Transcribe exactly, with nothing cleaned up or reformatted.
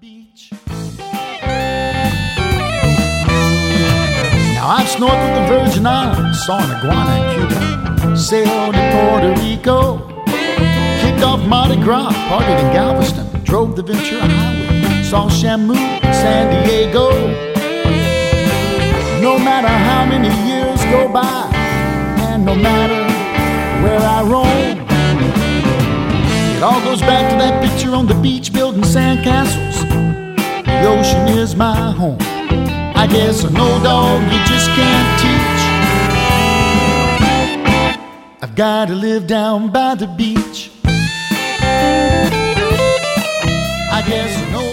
beach. Now I've snorkeled the Virgin Islands, saw an iguana in Cuba, sailed to Puerto Rico, kicked off Mardi Gras, partied in Galveston, drove the Ventura Highway, saw Shamu in San Diego. No matter how many years go by, and no matter where I roam, it all goes back to that picture on the beach building sandcastles. The ocean is my home. I guess an old dog you just can't teach. I've got to live down by the beach. I guess an old